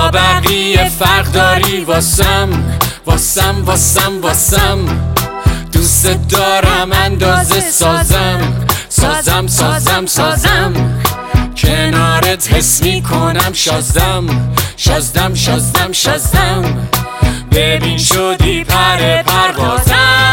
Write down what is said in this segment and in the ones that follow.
با بقیه فرق داری واسم واسم واسم واسم دوست دارم اندازه سازم سازم سازم سازم کنارت حس میکنم شازدم شازدم شازدم شازدم ببین شدی پر پروازم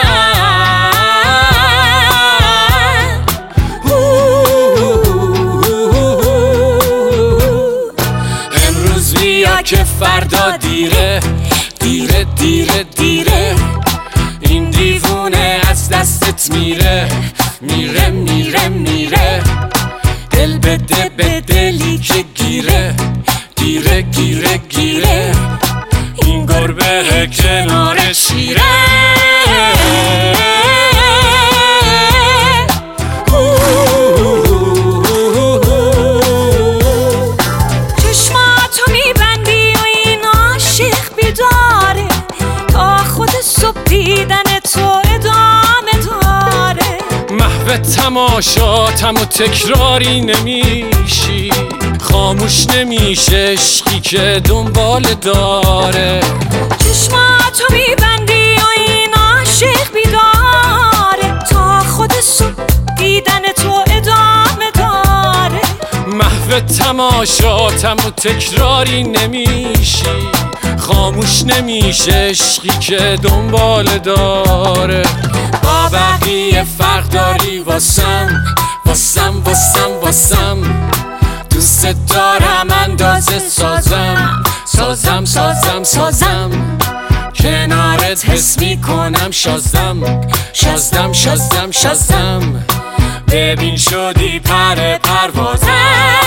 امروز بیا که فردا دیره دیره دیره دیره این دیوونه از دستت میره میره میره میره دل بده به دلی که گیره گیره گیره گیره این گربه کنار شیره چشماتو میبندی و این عاشق بیداره تا خود صبح دیدن تو ادامه داره محو تماشاتم و تکراری نمیشی خاموش نمیشه عشقی که دنبال داره چشماتو میبندی و این عاشق بیداره تا خود صبح دیدن تو ادامه داره محو تماشاتم و تکراری نمیشی خاموش نمیشه عشقی که دنبال داره با بقیه فرق داری واسم واسم واسم واسم دوست دارم اندازه سازم سازم سازم سازم کنارت حس میکنم شازدم شازدم شازدم شازدم ببین شدی پر پروازم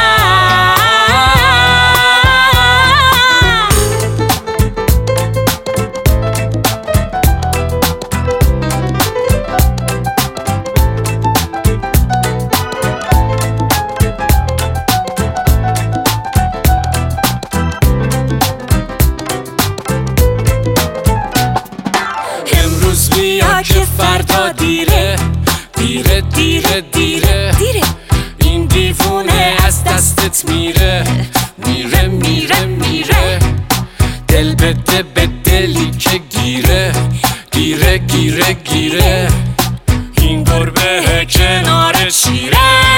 بیا که فردا دیره دیره دیره دیره این دیوونه از دستت میره میره میره میره دل بده به دلی که گیره گیره گیره گیره این گربه کنار شیره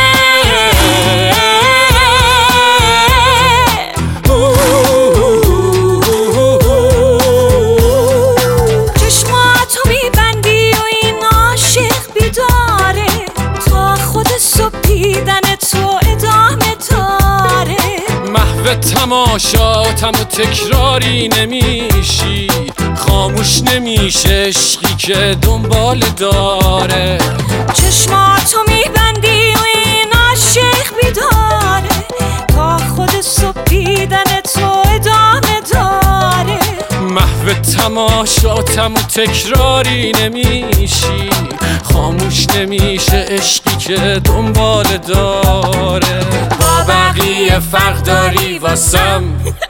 محو تماشاتم و تکراری نمیشی خاموش نمیشه عشقی که دنبال داره چشماتو میبندی و این عاشق بیداره تا خود صبح دیدن تو ادامه داره محو تماشاتم و تکراری نمیشی خاموش نمیشه عشقی که دنبال داره با بقیه فرق داری واسم